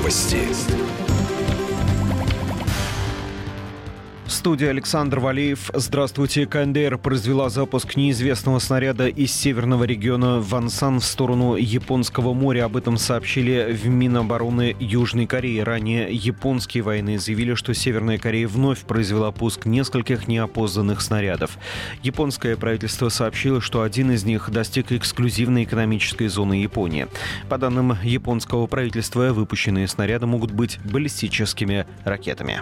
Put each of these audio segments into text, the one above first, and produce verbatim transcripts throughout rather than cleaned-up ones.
Новости. Студия Александр Валеев. Здравствуйте. КНДР произвела запуск неизвестного снаряда из северного региона Вонсан в сторону Японского моря. Об этом сообщили в Минобороны Южной Кореи. Ранее японские военные заявили, что Северная Корея вновь произвела пуск нескольких неопознанных снарядов. Японское правительство сообщило, что один из них достиг эксклюзивной экономической зоны Японии. По данным японского правительства, выпущенные снаряды могут быть баллистическими ракетами.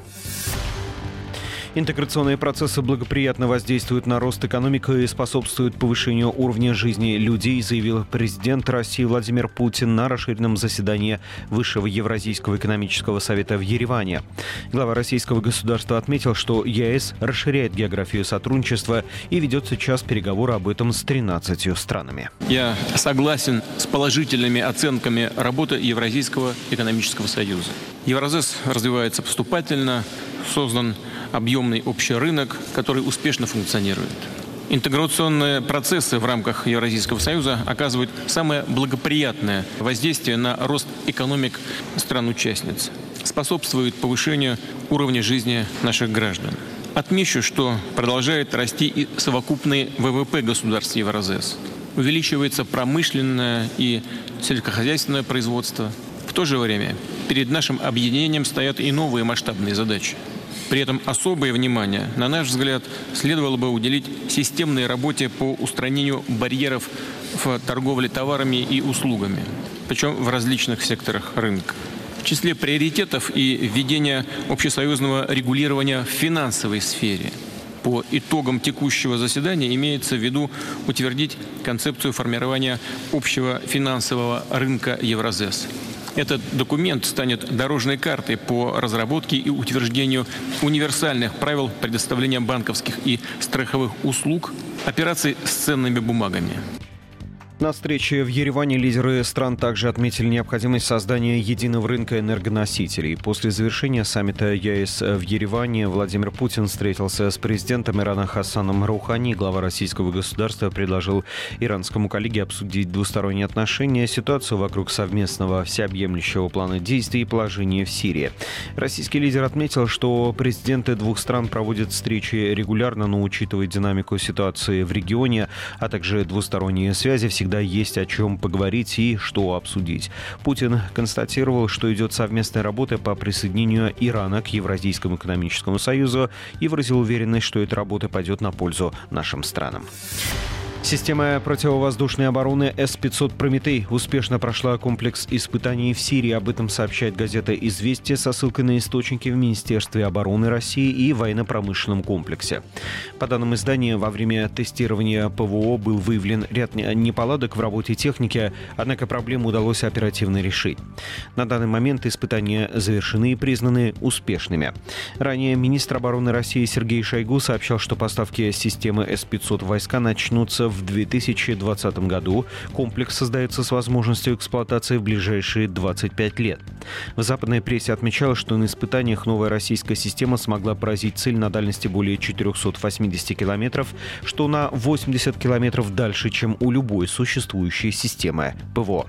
Интеграционные процессы благоприятно воздействуют на рост экономики и способствуют повышению уровня жизни людей, заявил президент России Владимир Путин на расширенном заседании Высшего Евразийского экономического совета в Ереване. Глава российского государства отметил, что ЕС расширяет географию сотрудничества и ведет сейчас переговоры об этом с тринадцатью странами. Я согласен с положительными оценками работы Евразийского экономического союза. Евразес развивается поступательно, создан объемный общий рынок, который успешно функционирует. Интеграционные процессы в рамках Евразийского союза оказывают самое благоприятное воздействие на рост экономик стран-участниц, способствуют повышению уровня жизни наших граждан. Отмечу, что продолжает расти и совокупный ВВП государств Евразес. Увеличивается промышленное и сельскохозяйственное производство. В то же время перед нашим объединением стоят и новые масштабные задачи. При этом особое внимание, на наш взгляд, следовало бы уделить системной работе по устранению барьеров в торговле товарами и услугами, причем в различных секторах рынка. В числе приоритетов и введение общесоюзного регулирования в финансовой сфере. По итогам текущего заседания имеется в виду утвердить концепцию формирования общего финансового рынка Евразес. Этот документ станет дорожной картой по разработке и утверждению универсальных правил предоставления банковских и страховых услуг, операций с ценными бумагами. На встрече в Ереване лидеры стран также отметили необходимость создания единого рынка энергоносителей. После завершения саммита ЕС в Ереване Владимир Путин встретился с президентом Ирана Хасаном Роухани. Глава российского государства предложил иранскому коллеге обсудить двусторонние отношения, ситуацию вокруг совместного всеобъемлющего плана действий и положение в Сирии. Российский лидер отметил, что президенты двух стран проводят встречи регулярно, но учитывая динамику ситуации в регионе, а также двусторонние связи, всегда есть о чем поговорить и что обсудить. Путин констатировал, что идет совместная работа по присоединению Ирана к Евразийскому экономическому союзу и выразил уверенность, что эта работа пойдет на пользу нашим странам. Система противовоздушной обороны эс пятьсот «Прометей» успешно прошла комплекс испытаний в Сирии. Об этом сообщает газета «Известия» со ссылкой на источники в Министерстве обороны России и военно-промышленном комплексе. По данным издания, во время тестирования ПВО был выявлен ряд неполадок в работе техники, однако проблему удалось оперативно решить. На данный момент испытания завершены и признаны успешными. Ранее министр обороны России Сергей Шойгу сообщал, что поставки системы эс пятьсот в войска начнутся в две тысячи двадцатом году. Комплекс создается с возможностью эксплуатации в ближайшие двадцать пять лет. В западной прессе отмечалось, что на испытаниях новая российская система смогла поразить цель на дальности более четырехсот восьмидесяти километров, что на восемьдесят километров дальше, чем у любой существующей системы ПВО.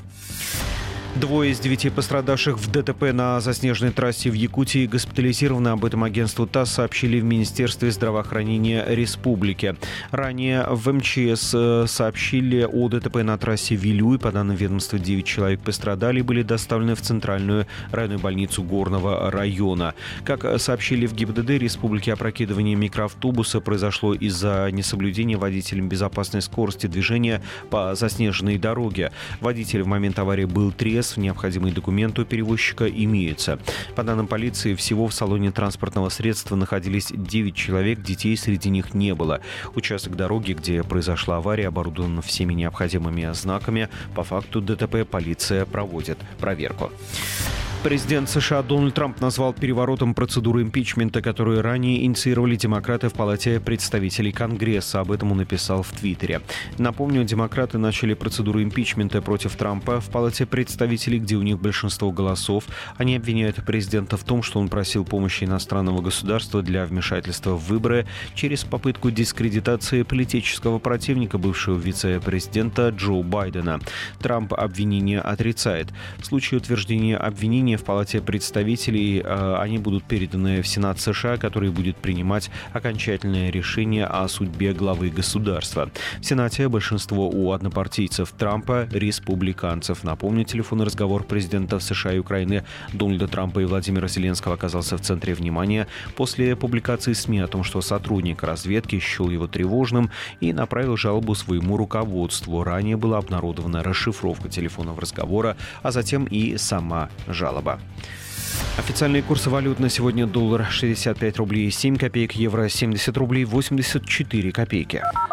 Двое из девяти пострадавших в ДТП на заснеженной трассе в Якутии госпитализированы. Об этом агентству ТАСС сообщили в Министерстве здравоохранения Республики. Ранее в эм че эс сообщили о ДТП на трассе Вилюй. По данным ведомства, девять человек пострадали и были доставлены в Центральную районную больницу Горного района. Как сообщили в ГИБДД Республики, опрокидывание микроавтобуса произошло из-за несоблюдения водителем безопасной скорости движения по заснеженной дороге. Водитель в момент аварии был трезв. Необходимые документы у перевозчика имеются. По данным полиции, всего в салоне транспортного средства находились девять человек, детей среди них не было. Участок дороги, где произошла авария, оборудован всеми необходимыми знаками. По факту ДТП полиция проводит проверку. Президент США Дональд Трамп назвал переворотом процедуру импичмента, которую ранее инициировали демократы в Палате представителей Конгресса. Об этом он написал в Твиттере. Напомню, демократы начали процедуру импичмента против Трампа в Палате представителей, где у них большинство голосов. Они обвиняют президента в том, что он просил помощи иностранного государства для вмешательства в выборы через попытку дискредитации политического противника бывшего вице-президента Джо Байдена. Трамп обвинение отрицает. В случае утверждения обвинения обсуждения в Палате представителей. Они будут переданы в Сенат США, который будет принимать окончательное решение о судьбе главы государства. В Сенате большинство у однопартийцев Трампа, республиканцев. Напомню, телефонный разговор президентов США и Украины Дональда Трампа и Владимира Зеленского оказался в центре внимания после публикации СМИ о том, что сотрудник разведки счел его тревожным и направил жалобу своему руководству. Ранее была обнародована расшифровка телефонного разговора, а затем и сама жалоба. Официальные курсы валют на сегодня: доллар шестьдесят пять рублей семь копеек, евро семьдесят рублей восемьдесят четыре копейки.